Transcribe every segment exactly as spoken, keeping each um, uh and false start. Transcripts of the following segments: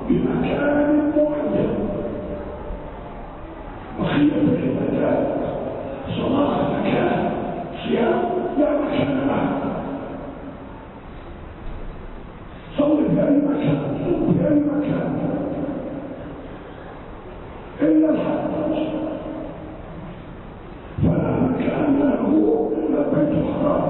بمكان معين، بقية العبادات صلاة مكان، صيام لا مكان له، صل في أي مكان، صل في أي مكان إلا الحج، فلا مكان له إلا البيت الحرام.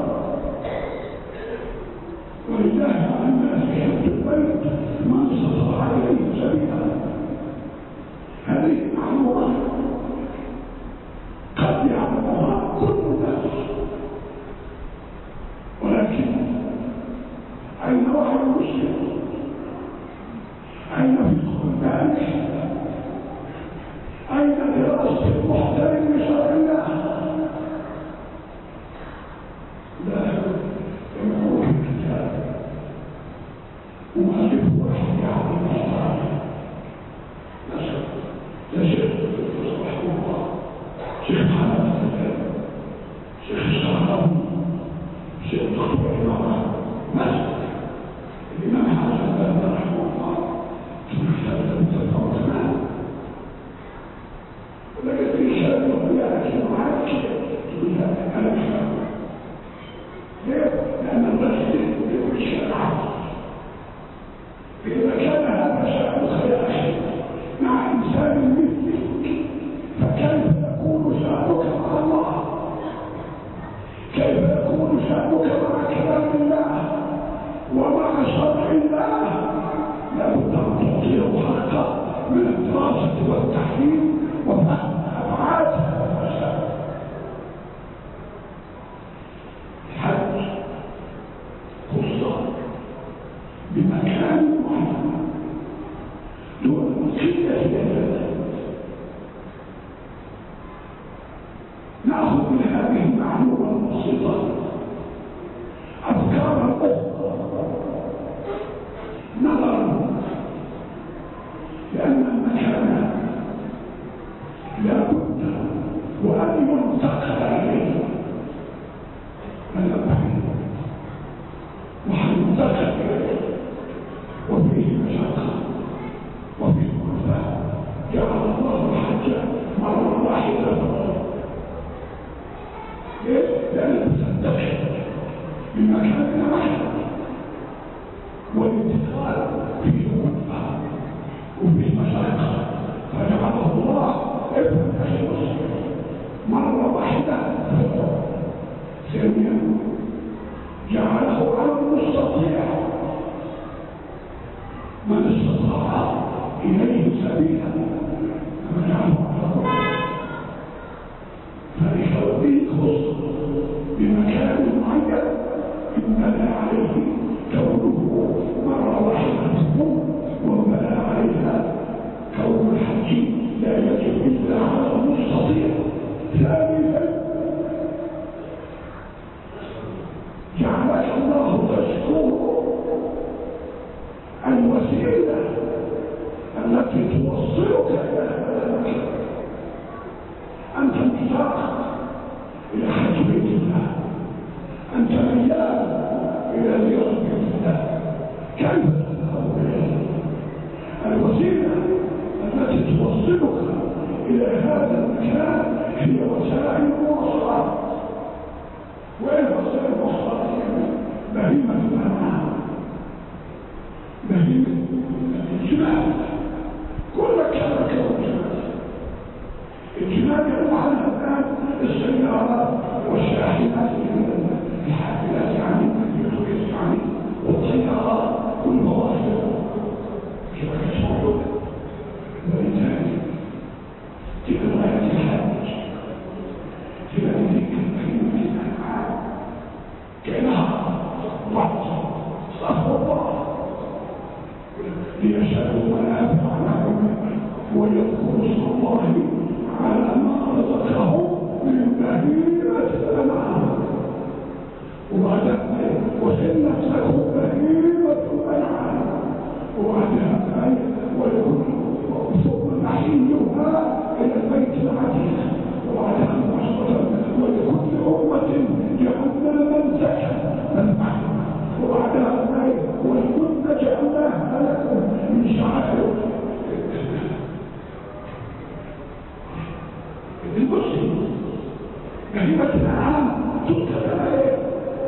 ولله على الناس حج البيت من استطاع إليه سبيلا. هذه معلومة قد يعلمها كل الناس، ولكن أين وحي المسلم؟ أين فقه المالك؟ أين دراسة المحترم بشرع الله؟ لا يقول الكتاب ومالك وحي على المحترم نسأل تشيخ رحمه الله، شيخ محمد الفتاة، شيخ الشعراوي، شيخ الدكتور عمارة، نسأل الإمام حسن بن رحمه الله في كتاب المتفاوت معه، ولكن في شأنه يأتي معك تقول أنا أفهم. ليه؟ لأن الرسول يقول الشرع. إذا كان هذا شأن خير مع إنسان مثلك، فكيف يكون شأنك مع الله؟ كيف يكون شأنك مع كلام الله ومع شرع الله؟ لابد أن تعطيه حقه من الدراسة والتحليل وفهم أبعاد هذا الشأن. الحج خصوصا بمكان معين دون بقية العبادات. نأخذ من هذه المعلومة البسيطة أفكارا أخرى نظرا، لأن المكان لابد وأن ينتقل إليه من البعيد وحينتقل إليه وفيه مشقة وفيه كلفة. جعل الله الحج مرة واحدة فقط. ليه؟ لأنك تنتقل من مكان إلى مكان، والانتقال فيه كلفة وفيه مشقة، فجعله الله ابن أخي مسلم مرة واحدة فقط. ثانيا جعله على المستطيع، من استطاع إليه سبيلا كما جعله على الله. فلكونه خص بمكان معين ينبنى عليه كونه مرة واحدة تكون، وينبنى عليها كون الحج لا يجب إلا على المستطيع. ثالثا جعلك الله تشكر الوسيلة التي توصلك إلى هذا المكان. أنت انطلاق إلى حج بيت الله، أنت ميال إلى زيارة بيت الله، كيف تذهب إليه؟ الوسيلة التي توصلك إلى هذا المكان هي وسائل المواصلات. وإيه وسائل المواصلات؟ بهيمة الأنعام، بهيمة الجمال، كل كلمة كلمة الجمال يقوم عنها الآن السيارات والشاحنات الحافلات يعني اليوتيوب يعني والطيارات والمواصلات شبكة موجودة. ولذلك تلك غاية الحج، تلك كلمة الأنعام كأنها ضغط صخر الله ليشهدوا منافع لهم ويذكروا اسم الله على ما رزقهم من بهيمة الأنعام. وبعدها وحلت لهم بهيمة الأنعام، وبعدها ولكم ثم نحيلها إلى البيت العتيق، وبعدها مباشرة ولكل أمة جعلنا منسكا نذبحها، وبعدها ولكن جعلناها لكم من شعائر المسلم. بهيمة الأنعام تذكر عليه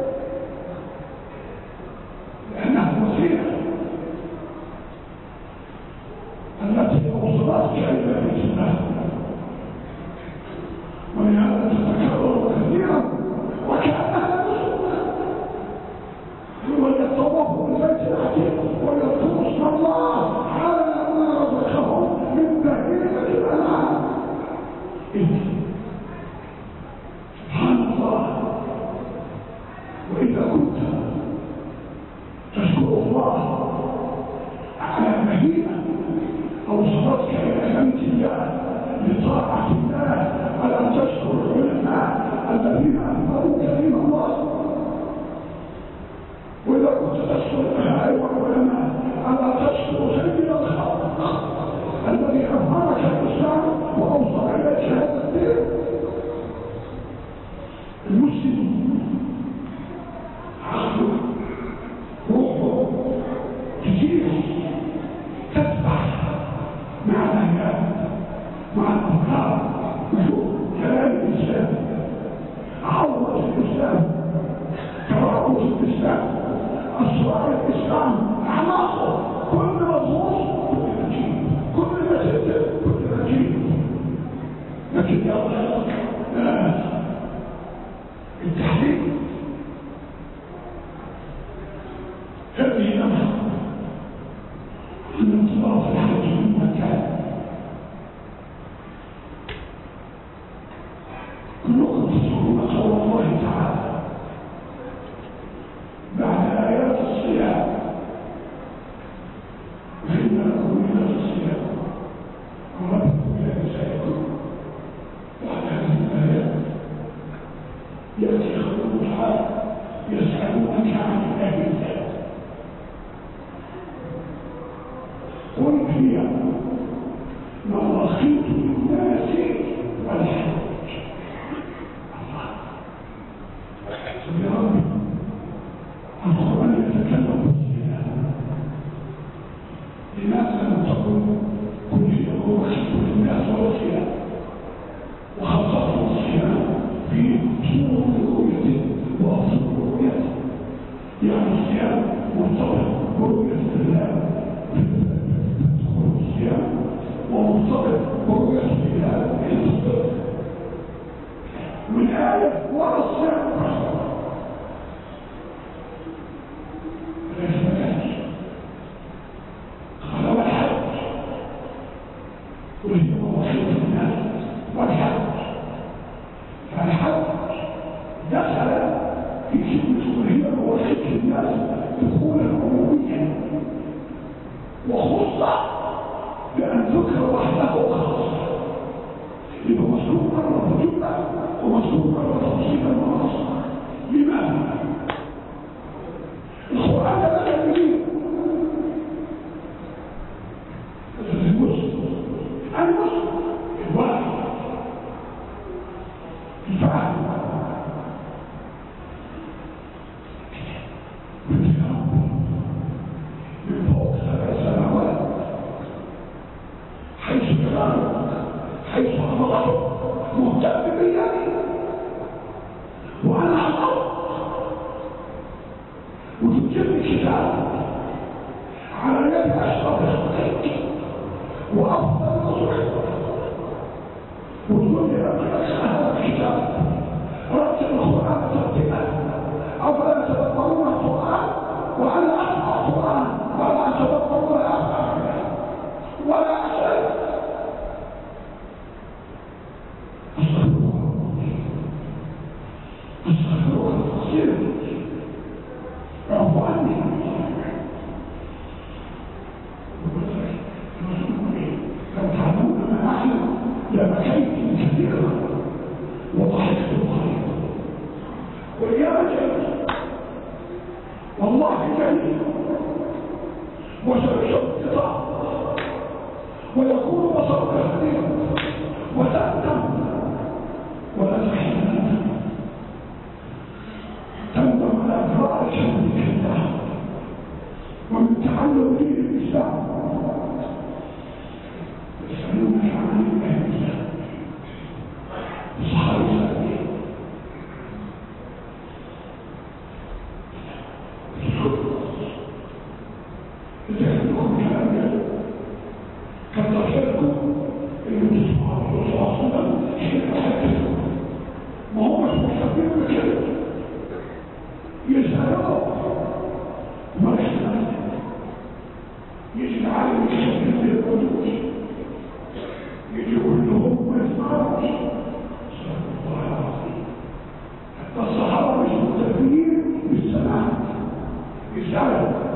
لأنها وسيلة التي أوصلتك إلى بيت الله، ولهذا تتكرر كثيرا وكأنها نسك. وليطوفوا بالبيت العتيق ويذكروا اسم الله على ما رزقهم من بهيمة الأنعام. سبحان الله. وإذا كنت تشكر الله على بهيمة أوصلتك إلى بيت الله لطاعة الله، ألا تشكر العلماء الذين أنفروا كريم الله؟ وإذا كنت تشكر الأهالي والعلماء ألا تشكر سيد الخلق الذي أظهرك الإسلام وأوصل إليك هذا الدين؟ المسلم عقله روحه تجيب تتبع مع الأهل مع الأفكار وشوف كلام الإسلام، عوض الإسلام، تراعش الإسلام، أسرار الإسلام، أعماقه كل مضغوط كل نجيب، كل مسجد كل نجيب. لكن يلا التحليل هذه نفسه عن انطلاق الحج من مكان. كلكم تذكرون قول الله تعالى بعد آيات الصيام: وإن لكم من الصيام وربكم إلى نسائكم. بعد هذه الآيات يأتي خبر الحال يسألونك عن الأهلة قل هي مواقيت للناس والحج. يا رب القرآن يتكلم بالصيام، لماذا لم تقل كل هي مواقيت للناس والصيام وخصصوا الصيام في صور رؤيته وأصل رؤيته؟ يعني الصيام مرتبط برؤية الله تدخل الصيام ومرتبط برؤية الله الصدق والآية ولا الصيام قال والحج وهي مواقيت الناس والحج. فالحج دخل في كلمة وهي مواقيت الناس دخولا عموميا، وخص بأن ذكر وحده خاصة، يبقى مسلوب مرة جملة ومسلوب مرة تفصيلا ونصا. لماذا؟ القرآن بدأ به المسلم المسلم الواحد الفاعل من فوق سبع سنوات حيث تغارب حيث أمرته مهتم بالله وعلى الأرض وتجيب كتاب على يد أشرف الخلق وأفضل رسول وتقول لي ربك هذا الكتاب رتب القرآن ترتيبا أفلا يتدبرون القرآن وأنا أسمع القرآن ولا أتدبر ولا أفهم ولا أسأل. أستغفرك التقصير اعفو عني. لو تعلمون عنه دين الإسلام يسألونك عن الأهل صحابي سألين لتحدكم كلام كالتفركم اللي تسمعوا الرسول صلى الله عليه وسلم حين تحدثوا ما هو مش مستقيم بكده يسألوا ما يسألوا يجي العالم يشتغل في القدوس يجي يقول لهم ما يسمعوش صلى الله العظيم حتى الصحابة مش مستفيدين بالسماع يسألوا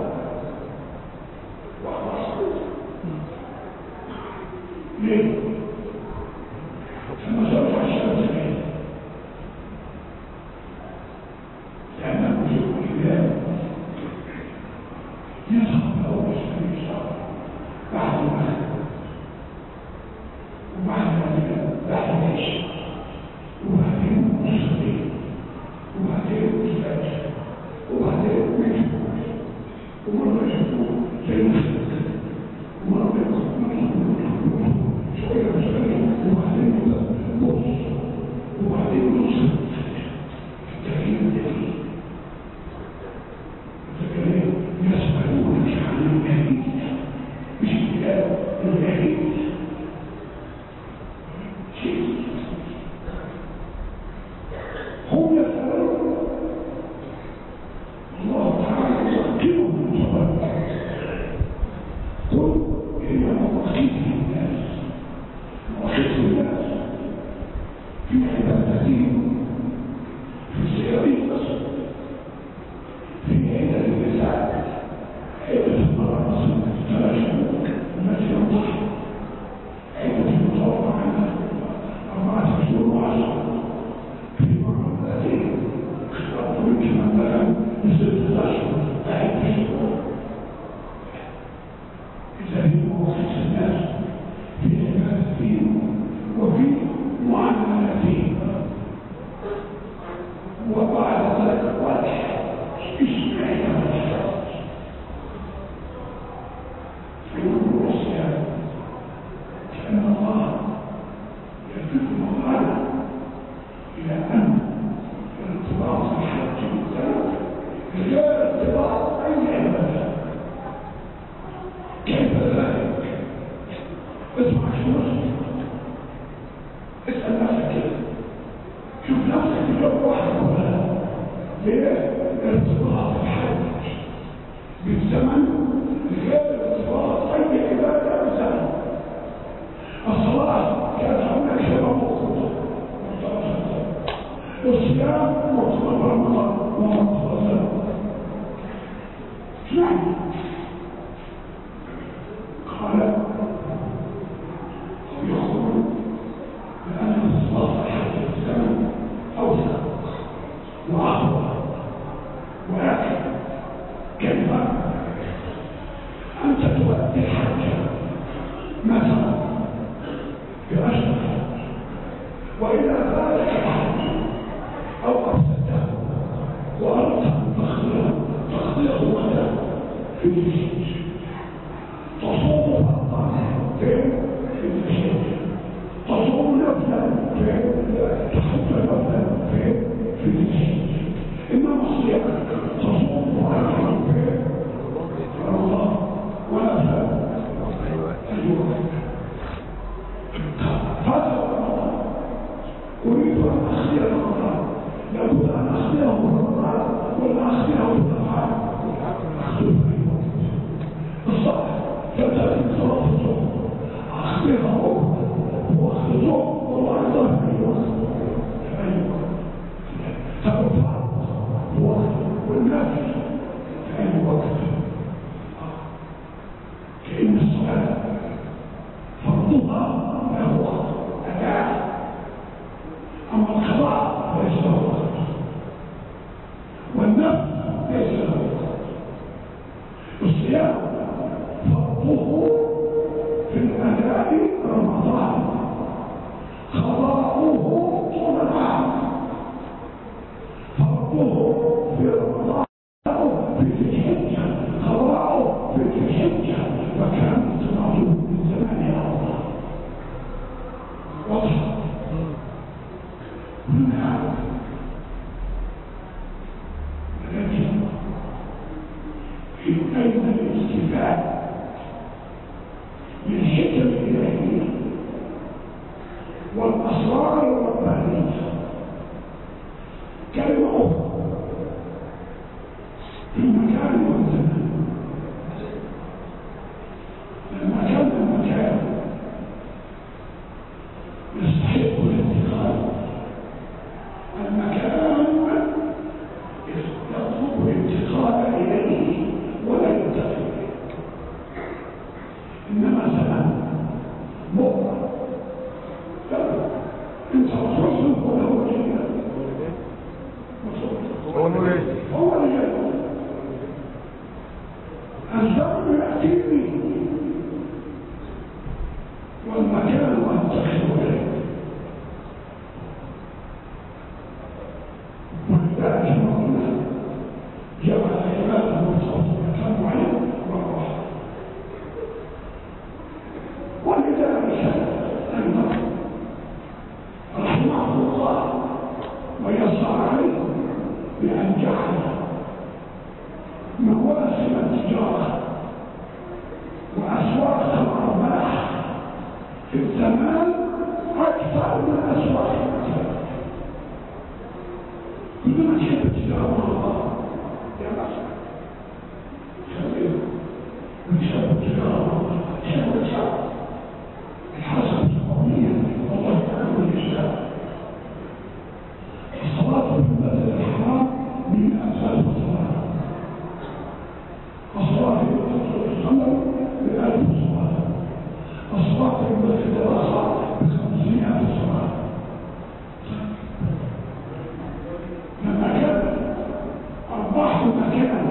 ليه؟ لما زرع الشمس ليه؟ لأنه يجب الإله يصعب أول سبيل صعب بعد ما وبعد ذلك بعد عيش وبعدين مصرين وبعدين مزاج وبعدين مجهول ومرة يشوفوه زي مصر ومرة يكون شوية مصرين وبعدين بص وبعدين نصر التغيير الجديد التغيير يسألونك عن الجديد مش الكلام الجديد شيء هم يسألون الله تعالى يقيمهم من صلاة قل هي مواقيت الناس مواقيت الناس في عبادتهم في سيرهم بس في عدة النساء عدة المرأة ثلاثة الناس ينضح عدة المتوقع عنها أربعة أشهر وعشرة في مرة ثلاثين خطاب طويل كما مثلا لستة أشهر عدة شهور إذا هي مواقيت الناس في عبادتهم وفي معاملاتهم وبعد ذلك واضح اسمعي الشخص يقول الصيام كأن الله يدل على إلى أن الارتباط الحج بالذات غير ارتباط أي عبادة كيف ذلك؟ اسمع شو اسأل نفسك كده شوف نفسك تجاوب واحد ولا لا ليه؟ ارتباط الحج بالزمن غير ارتباط أي عبادة بالزمن الصلاة كانت هناك شبه مخطوطة والصيام مرتبط برمضان ومرتبط الزمن اسمعني قال يقول بأن الصلاة حتى الزمن أوسع وأطول ولكن كلمة أنت تؤدي الحج مثلا بأشهر وإذا فاتك الحج أو أفسدته وأردت أن تخطئه تخطئه غدا في الجيش تصوم فرضا في الجيش تصوم نفلا تحط نفلا في الجيش إنما الصيام تصوم فرضا في رمضان ونفلا هذا رمضان أريد أن أخذي رمضان لابد أن أخذيه رمضان ولا أخذيه الطبعا أخذه الصلاة فتأتي صلاة الظهر أخذها وقت الظهر والله ظهر في وقت في أي وقت ترفع الوقت والنفس في أي وقت كأن الصلاة فرضها له وقت أداء أما القضاء ليس له وقت والنفس ليس له وقت الصيام فرضه في الأداء رمضان قضاؤه طول العام فرضه في رمضان في ذي الحجة قضاؤه في ذي الحجة في أين الاستفادة للحكم الإلهية والأسرار الربانية. كلمة أخرى في المكان والزمان. لما كان المكان يستحق الانتقال، المكان يطلب الانتقال إليه ولا ينتقل إليه، إنما زمان مؤمن انت رسول ولا هو جيد هو هو اللي جاي. الزمن يأتيني والمكان أنتقل إليه، ولذلك ربنا جعل عباده مرتبط بمكان معين وراح. ولذلك أيضا رحمه الله ويسر عليه بأن جعل مواسم التجارة وأسواق الأرباح في الزمان أكثر من أسواق التجارة. كلما تحب التجارة الله يا باشا خليه وتحب التجارة تحب التجارة الحسن الصومية والله تعالى الإسلام. الصلاة في المسجد الحرام من أساس الصلاة. الصلاة في المسجد الحرام بألف صلاة. الصلاة في المسجد الأقصى بخمسمائة صلاة. لما كان أرباح مكان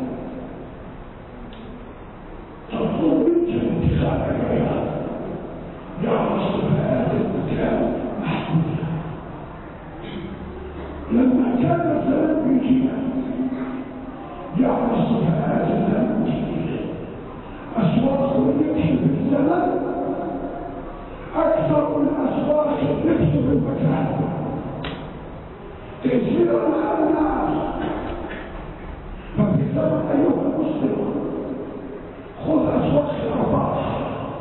تطلب منك انتخاب العباد، جعل صفات المكان محدودة. لما كان الزمن بيجينا جعل الصفات الزمن جديدة. أسواق الربح في الزمن أكثر من أسواق الربح في المكان. تيسير على الناس. ففي الزمن أيها المسلم خذ أسواق الأرباح.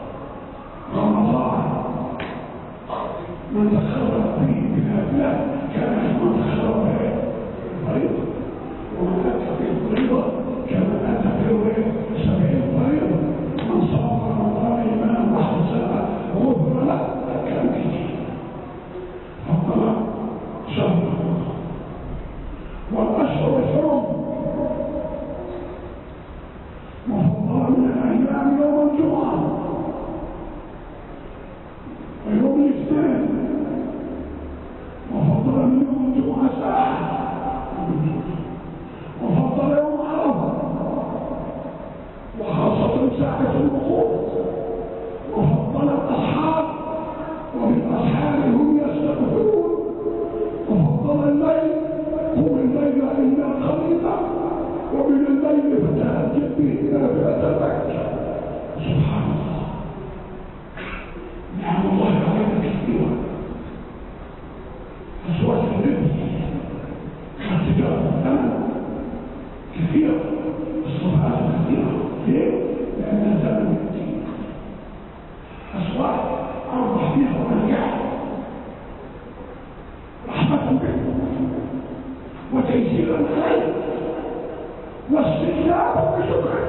رمضان من تخرج به بلاد الله كان من تخرج به فريضة، ومن أتى به فريضة كان أتى به سبعين فريضة. من صام رمضان إيمانا واحتسابا غفر له كان به. فضل شهر رمضان والأشهر الحرم مفضل من الأيام يوم الجمعة ويوم الاثنين، وفضل من يوم الجمعة ساعة، وفضل يوم عرفة وخاصة ساعة الوقوف، وفضل الأصحاب وبالأسحار هم يستغفرون، وفضل الليل قم الليل إلا قليلا ومن الليل فتهجد به نافلة لك. سبحان الله، نعم الله علينا كثيرا. أسواق الربح والتجارة الثمن كثيرة، الصفحات كثيرة. ليه؟ لأن الزمن يأتي أسواق أربح فيها ونجاح رحمة بكم وتيسيرا عليك واستجابة بشكر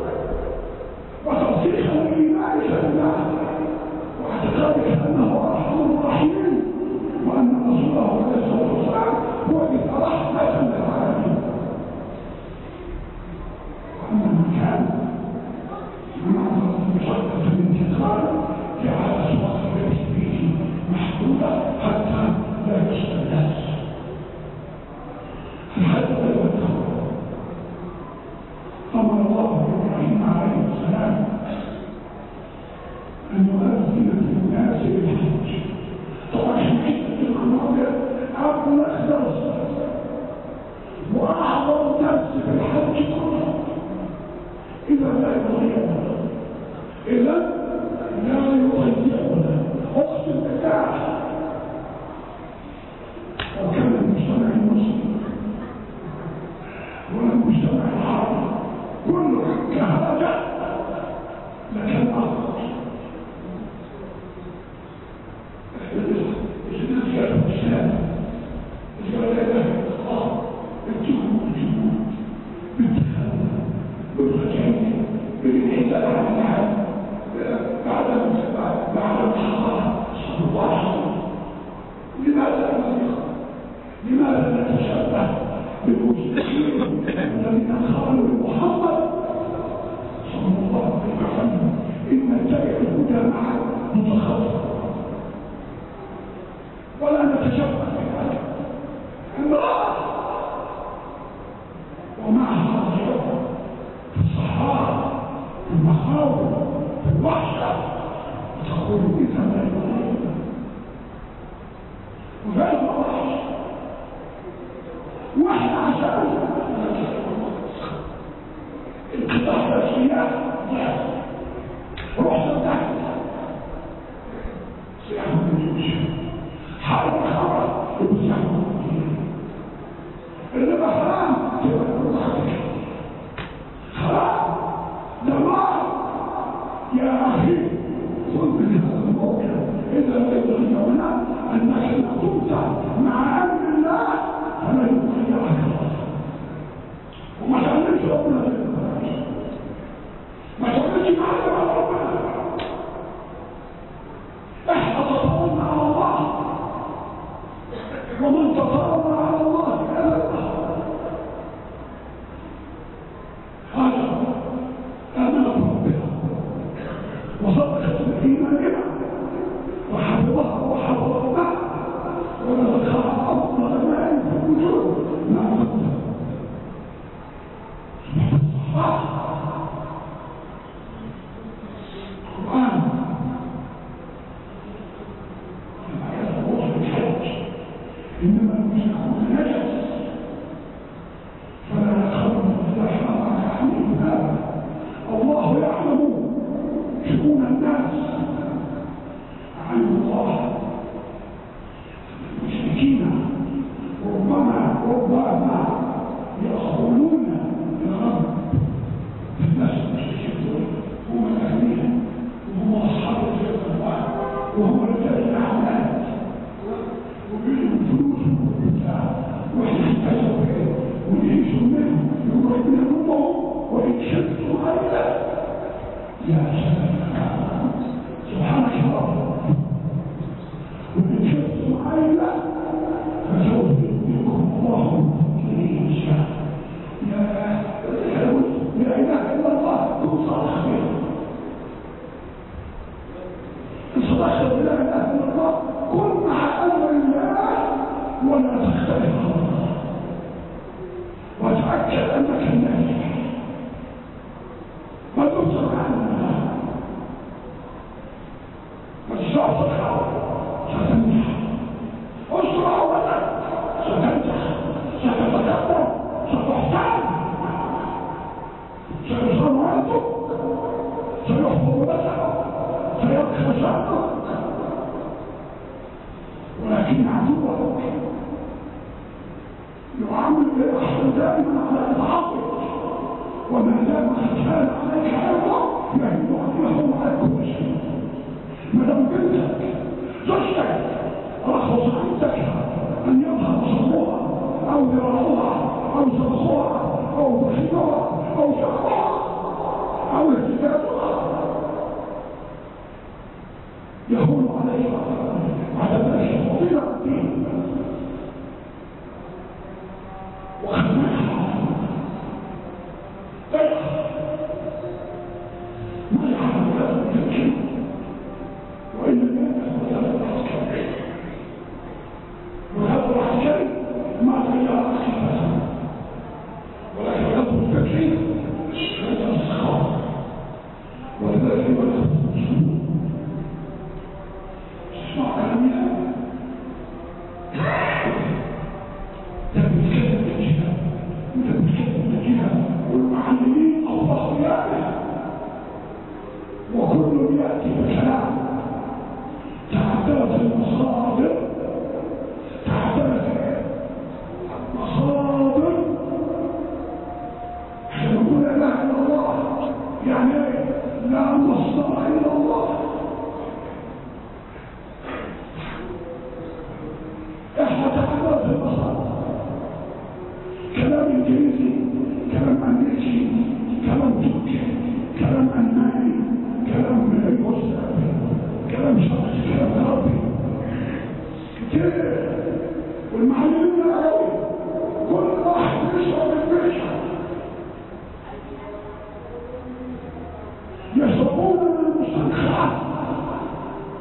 وتصديقا لإيمانك بالله واعتقادك أنه أرحم الراحمين وأن رسوله عليه الصلاة والسلام هو ذكر رحمة للعالمين. وأن من كان منعظرة مشقة الانتقال جعل أسواق الربح فيه محدودة حتى لا يشتى الناس. الحد والتقوى أمر الله إبراهيم عليه السلام أن متخطئ ولا نتشبه بذلك. امرأة ومعها رجل في الصحراء في المخاوف في الوحشة وتقول إذا لا يريد وغير الوحش واحنا عشان انقطاع الأشياء روح صدقت صيام الجيوش حرب الخمر وصيام الربا حرام حرام دمار. يا أخي خذ من هذا الموقع إذا تدركنا أنك إذا كنت مع أمر الله فلا يضيعك وما تعملش ربنا ما تعملش معك مع ربنا. احنا تطاولنا على الله ومن تطاول على الله أبدا. هذا آمنت ربنا وصدقت بإيمانها وحفظها وحفظها ورزقها أفضل ما في الوجود مع ربنا. القرآن لما يتبوح بالحج إنما المشركون نجس فلا يقربوا الزحام على حميد هذا. الله يعلم شؤون الناس عن الله. المشركين ربما ربما يقولون يا رب الناس المشركين هم الأغنياء وهم أصحاب الجنة وهم رجال الأعمال وبينهم فلوس وبتاع واحنا احتاجوا ايه ونعيشوا منهم يقرب من أمهم وإن شفتوا غيره. يا سلام سبحانك يا رب. وإن شفتوا غيره فسوف يؤتيكم الله إن شاء. يا لا إله إلا الله كن صادق به. صدقت لا إله إلا الله كن مع أمر الله ولا تختلف على الله وتأكد أنك الناجح ما تبصر عن الله ما تستعصر ستنجح أسرع ولا ستنجح ستتكبر ستحتال سيصان وقتك سيحفظ نفسك سيبقى شعبك ولكن عدوك يعامل بالأحسن دائما على العقل وما دام كان عليك حرصه يهدو عنه على كل شيء. ما دام بنتك زوجتك رخص عندك أن يظهر صبوها أو ذراعها أو صرخها أو بخيرها أو شعرها أو اهتدادها يهون عليها على ذلك فضيلة الدين وخدمتها ما يعلم هذا التمكين وإن لم يكن هذا العسكري وهذا العسكري ما تغير أخلاقه ولكن هذا التمكين ليس الصخار ولذلك ولا تسمع كلامنا تبتكلم الجهاد وتبتكلم الجهاد والمعلمين الله يعلم وكل يأتي بكلام تعدلت المصادر تعدلت المصادر احنا نقول لا اله الا الله يعني لا مصدر الا الله. احنا تعدلت المصادر كلام انجليزي كلام امريكي كلام تركي كلام الماني كلام روسي كلام شرقي كلام غربي كتير والمعلمين العربي كل واحد يشرب البشر يشربون من المستنقعات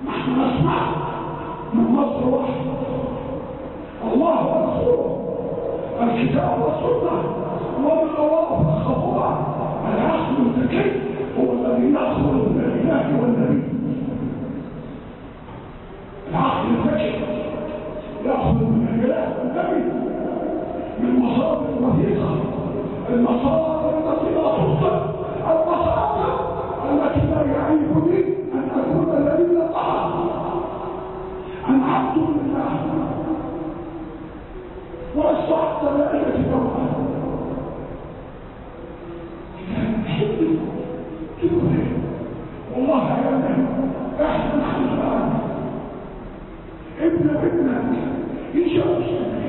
نحن نسمع من مصدر واحد، الله ورسوله، الكتاب والسنة، ومن الله الخطوة. العقل الذكي هو الذي يخرج من الإله والنبي. العقل الذكي يأخذ من الإله والنبي من مصادر وثيقة، المصادر التي لا تصدق، المصادر التي لا يعيبني أن أكون الذي طاعة، أن عبد لله واستعدت لأية يوم حبي تقول والله يا ابني احنا نحن الآن ابن ابنك يجوز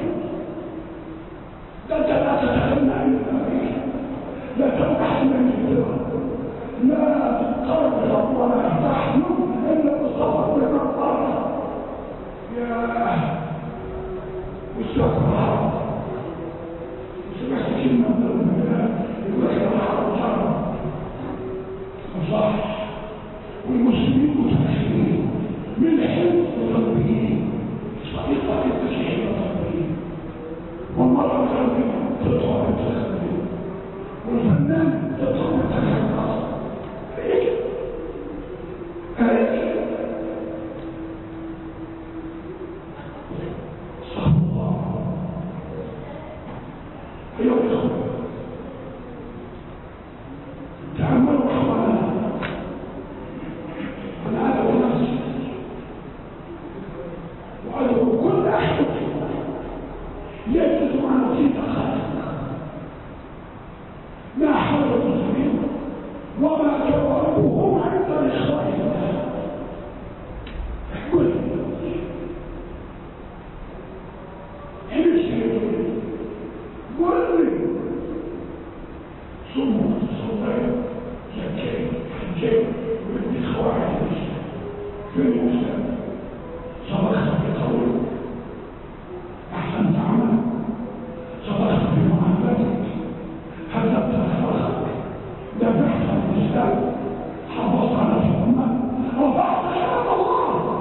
لا تتخلى إلا به، لا تبحث من الدرا، لا تقرب ولا تحلم إلا بالصبر والمرضى. يا مستقبل الحرب سمعت كلمة من الله يقول لك الحرب حرب صح، والمسلمين متأخرين من حلم الغربيين، طريقة التشريع الغربيين، والمرأة الغربية تطلع التخلي، والفنان تطلع التخلي. هيك هيك صح الله. أيها الأخوة تعملوا حوالنا، أنا أدعو نفسي وأدعو كل أحد يجلس مع نصيب خالق ما حول المسلمين وما جوابهم عند الإخوان. قل امشي قل لي صمت صديق زكي حجي ودي خوارج في المسلم صبخت بقول أحسنت عمل، صبخت بمعاملتك، هذبت أخلاقك، دافعت عن الإسلام، حافظت على الأمة، رفعت شرف الله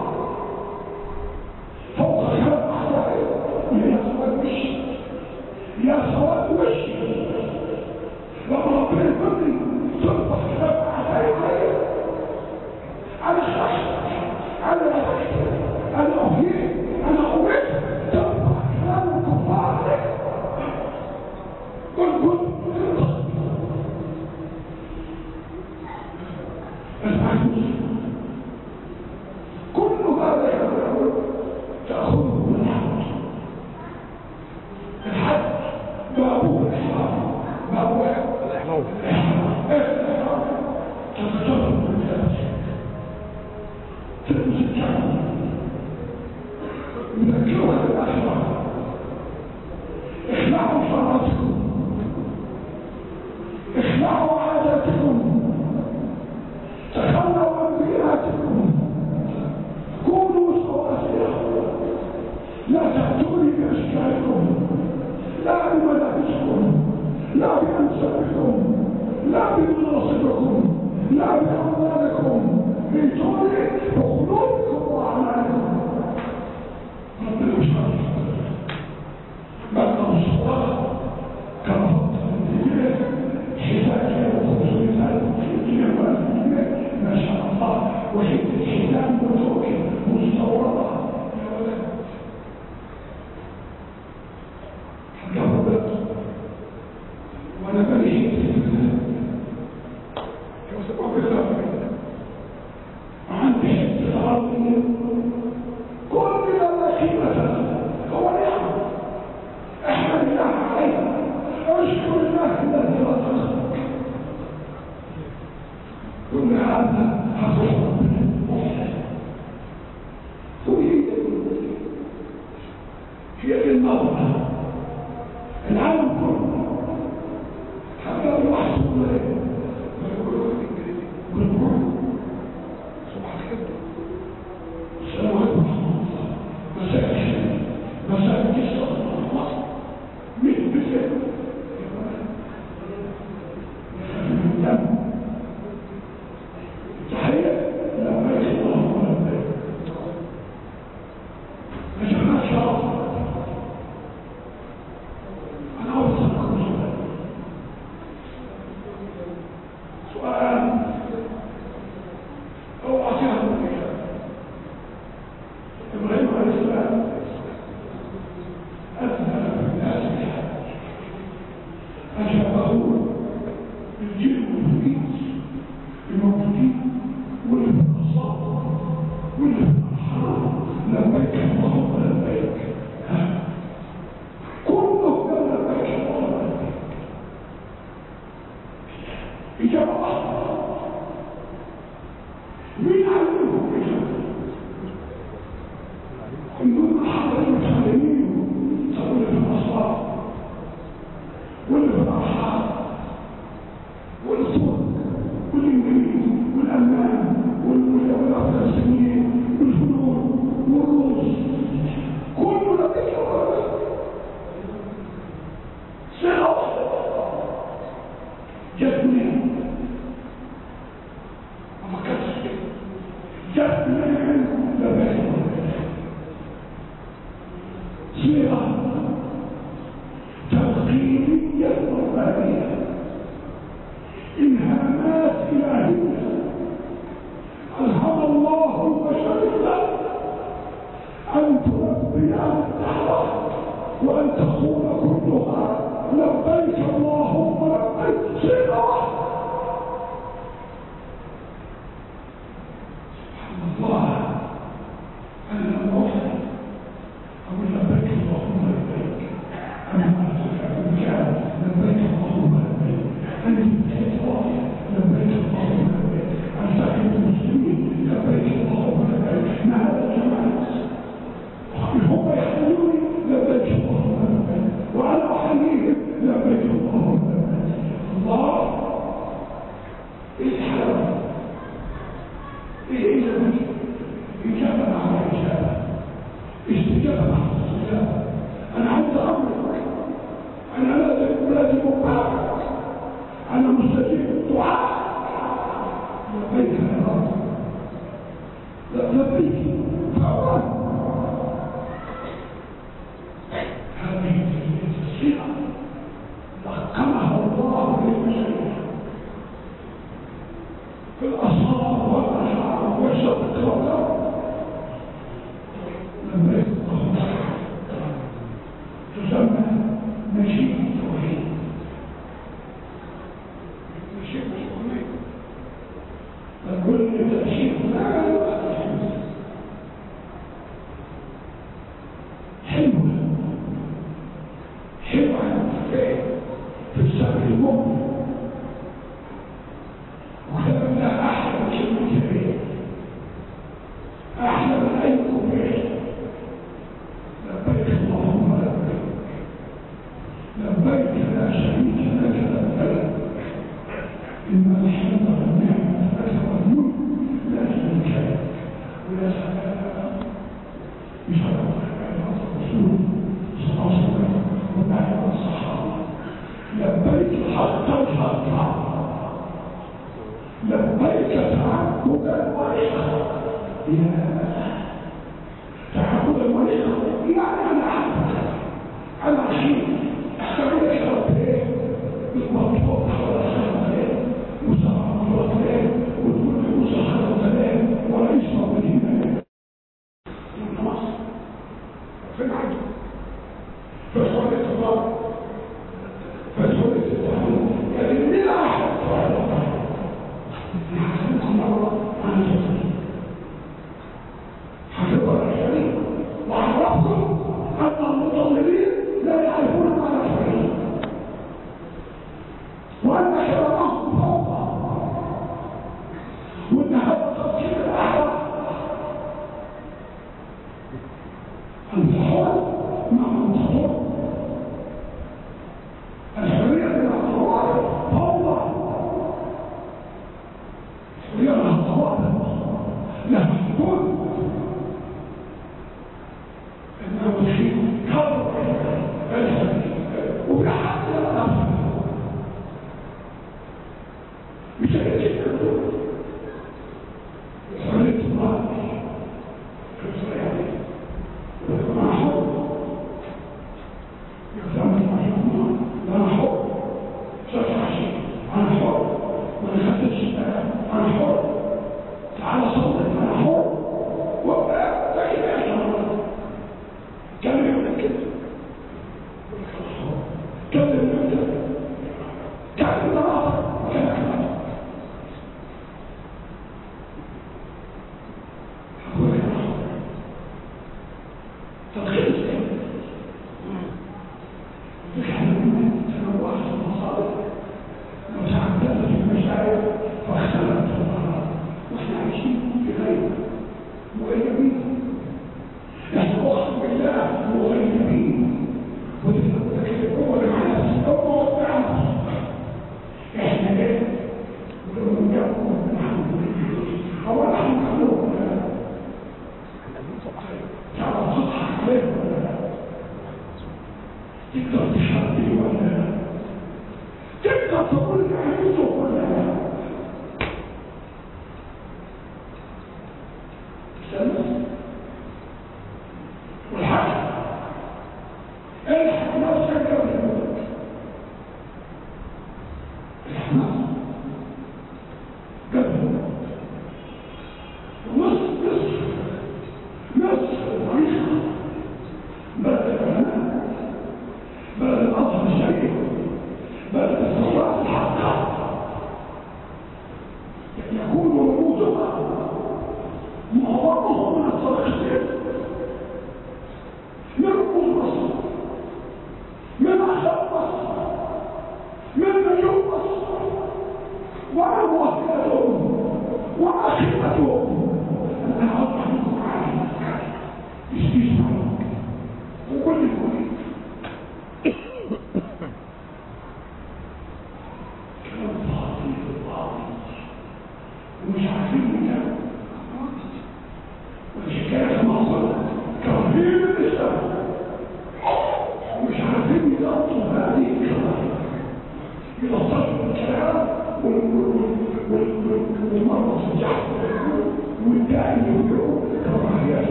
فوق شرف أعدائك. يا سواد وشي يا سواد وشي لما ربنا يقولني ترفع شرف أعدائك أنا خشت، أنا خشت، أنا أهيت، أنا أويت، ترفع كلام الكفار عليك. قل قل كل هذا يقول تأخذه من الحج. الحج بابه الإحرام، بابه الإحرام، الإحرام تتجرد من ذلك تلبس الكعبة يذكرها بالإحرام. اخلعوا شرعتكم، اخلعوا عاداتكم، تخلوا عن بيئاتكم، كونوا سواسية، لا تأتوني بأشكالكم، لا بملابسكم، لا بأنسابكم، لا بمناصبكم، لا بأموالكم، ائتوني بقلوبكم وأعمالكم. ربنا يشرف بدأوا الصلاة كما فضل الدين حسابك واللي في الأرحام لبيك اللهم لبيك، كله قال لبيك اللهم لبيك. إجابة واحدة. مين علمهم إجابة؟ كلهم حضر المتعلمين واللي في الأصوات واللي في الأرحام والصوت والإنجليز والألمان والفلسطينيين والهنود والروس، كله لبيك اللهم لبيك. صيغة واحدة جت منين؟ ما فكرتش كده، جت منين لبيك اللهم لبيك؟ صيغة تلقينية قرآنية، إلهامات إلهية ألهم الله البشرية أن تلبي الدعوة وأن تكون كلها لبيك اللهم لبيك. صيغة واحدة. سبحان الله، أنا لما أوصل أقول لبيك اللهم لبيك، أنا ما أرتفع بالكعب لبيك اللهم لبيك، أنا انتهيت واضح لبيك اللهم لبيك، ألتقي بالمسلمين لبيك اللهم لبيك، مع الجماعة هم يحملوني لبيك اللهم لبيك، وأنا أحييهم لبيك اللهم لبيك. الله، إيه الحلاوة؟ إيه إجابة؟ إجابة على إجابة، استجابة على استجابة. أنا عايز أمرك، أنا لازم لازم أبارك، أنا مستجيب الدعاء. لبيك يا رب، لبيك فورا. هذه الصيغة لقمها الله للبشرية في الأصابع والأشعار والشرق والغرب. لبيك اللهم تسمى نشيد التوحيد. نشيد التوحيد لكل تأشير لا حلوة حلوة في السبع المؤمن، وكتبنا أحلى من كلمة كبير، أحلى من أي كبير. لبيك اللهم لبيك، لبيك لا شريك لك لبيك، إن الحمد والنعمة لك والملك لا شريك لك. ويا سلام بشرف الرسول صلى الله عليه وسلم وبعد الصحابة، لبيك حتى الحق، لبيك تعبدا ورزقا. يا تعبدا ورزقا يعني أنا عبدك، أنا عشيق، أقول لك رب إيه؟ المطلوب خلاص خلاص مسخر خلاص وتقول لي مسخر خلاص ورئيس مدينة مصر فين عنده؟ فسؤالة الله، فسؤالة التعليم، لكن مين أحد يحسنكم الله عن الجسد حفظنا الشريف، وعرفكم أن المضللين لا يعرفون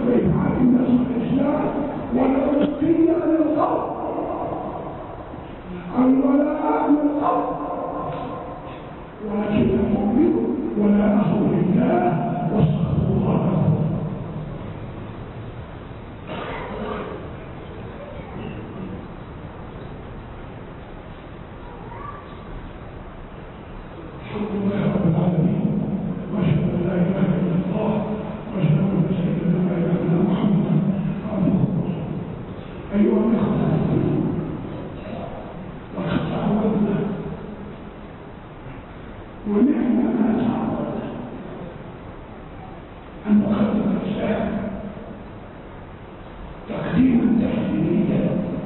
ويجعل الناس الاسلام والعرقيه للغرب، الولاء للغرب، ولكن المؤمن ولاءه لله واستغفر الله له. الحمد لله رب العالمين، واشهد ان لا اله الا الله، واشهد ان سيدنا وإلهنا محمدا عبده ورسوله. ايها الاخوه المؤمنون، لقد تعودنا ونعم ما تعودنا ان نقدم الاسلام تقديما تحليليا،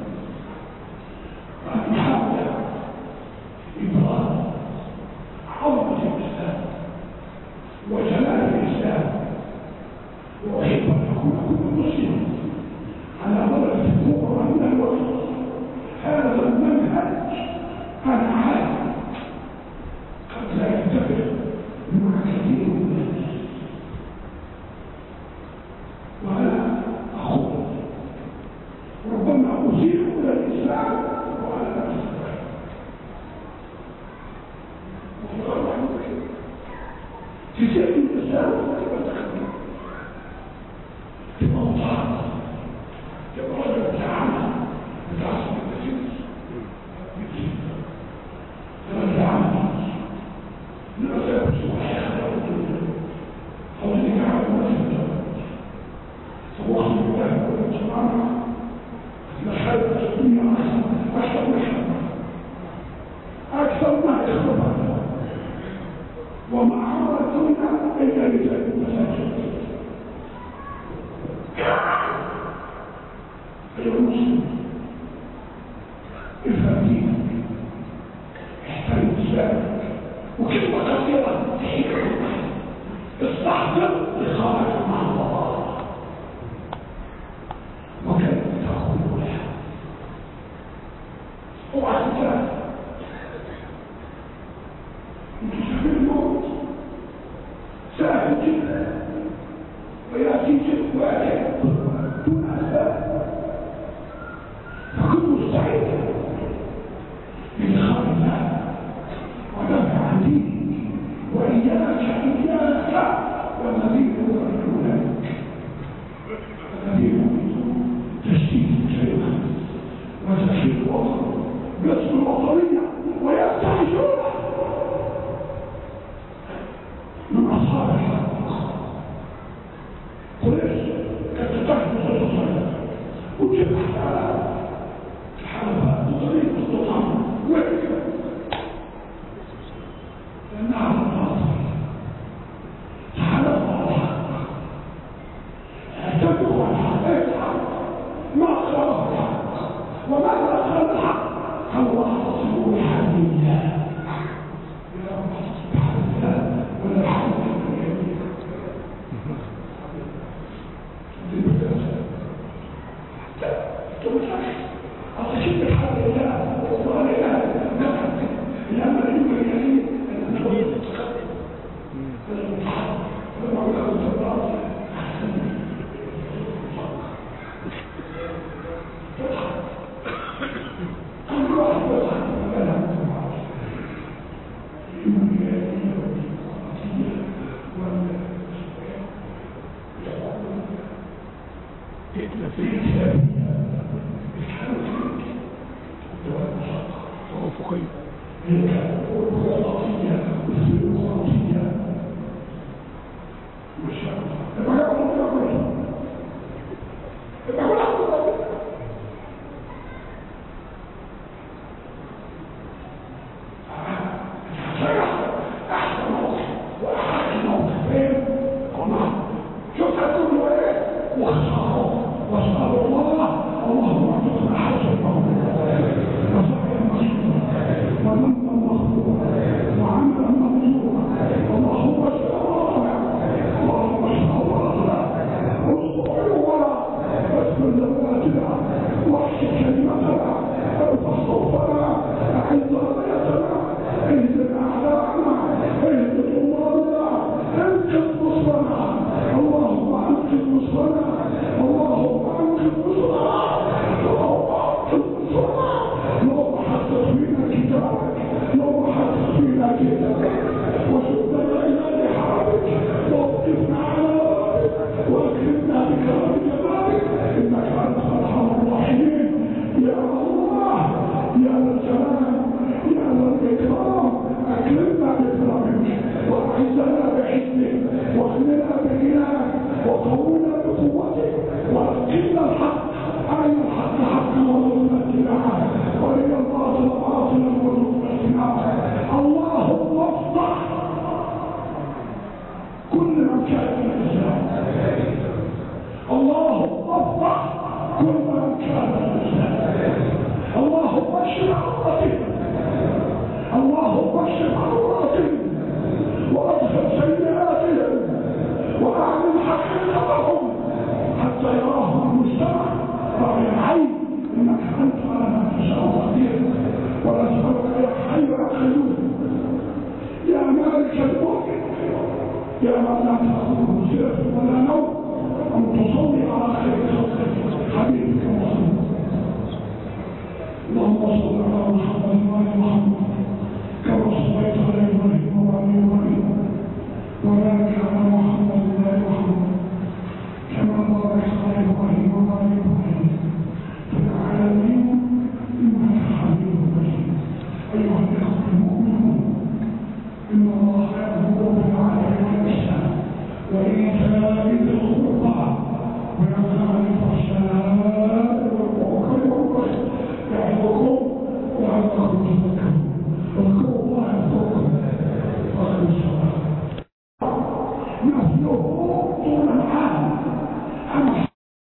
وان نحاول ابراز عظمة الإسلام وجلال الإسلام، وأحب أن يكون كل مسلم على درجة كبرى من الوقت هذا المنهج. أنا عارف قد لا يتفق مع كثير من الناس، وأنا أقول ربما أسيء إلى الإسلام وأنا لا أستطيع. في سبيل الإسلام تبقى تخدم، تبقى مطاعم، تبقى رجل تعامل بتعصب النفس، تبقى تعامل نبقى يبسوا حياة حوالي كعب ومسجد فوقت الله والجماعة لحالة الدنيا أكثر محمد أكثر ما يخبر وما عرضنا إلا رجال المساجد. أيها المسلم، افهم دينك، احترم إسلامك، وكلمة قصيرة تحيك استحضر لقاءك مع الله وكلمة تقول لها اوعى تنسى انتشار الموت سهل جدا ويأتي جد واحد دون أسباب، فكن مستعدا للقاء الله ودافع عن دينك، وإياك إياك والذين يضرونك الذين يريدون تشتيت شيئا وتشتيت الوطن باسم الوطنية ويستعجلون من أصحاب الحق. قريش كانت تحدث الصلاة وجب حالها بطريقة الطعام وكذا لأنها الباطل تعالى الله اعتبروا الحق الحق ما أخبره الحق وما أخبر الحق الله تصبوا بحمد الله يا رب سبحانه وتعالى ولا حول ولا أصيب الحمد لله والله لا نفهم لما يمكن يليه أن نقول نتقدم فالمتحرك فالمولى والتبارك أحسن تضحك كل واحد يضحك ولا تبارك الإيمانية والديمقراطية والإسلامية توافقية الديمقراطية والديمقراطية ما شاء الله. يبقى يقول يقول يبقى يقول أحسن موقف وأحسن موقفين هما شوف هتقول له إيه واختاروا واختاروا الله اللهم ارزقنا حسن الموقف ومن مغفور وعملا مغفورا اللهم اشفع اللهم اشفع ورحمه واصبر وراء واسكن ذواتنا واحشي كلمتنا ارفع صوتنا اعز رايتنا اهزم اعداءنا اهزم ضمارنا انقذ مصرنا اللهم انقذ مصرنا واكرمنا بكرم جمالك انك انت ارحم الراحمين يا الله يا ذا الجلال يا ذا الاكرام اكرمنا بكرمك واعزنا بعزك واغننا بغناك وقونا بقوتك ولقنا الحق ارنا الحق حقا وارزقنا اتباعه وارنا الباطل باطلا وارزقنا اجتنابه اللهم افتح كل من كان في الاسلام اللهم افتح كل من كان في الاسلام اللهم اشف عوراتهم اللهم اشف عوراتهم واظهر سيئاتهم واعلن حقيقتهم حتى يراهم المجتمع راعي العين انك انت على ما تشاء قدير ونسالك يا حي يا قيوم يا مالك الملك يا من لا تاخذه سنه ولا نوم ان تصلي على خير خلقك حبيبك محمد اللهم صل على محمد وعلى محمد كما صليت على ابراهيم وعلى ابراهيم وبارك على محمد وعلى محمد كما باركت على ابراهيم وعلى ابراهيم في العالمين انك حميد مجيد ايها الاخوه المؤمنون ان الله يامر بالعدل والاحسان وايتاء ذي القربى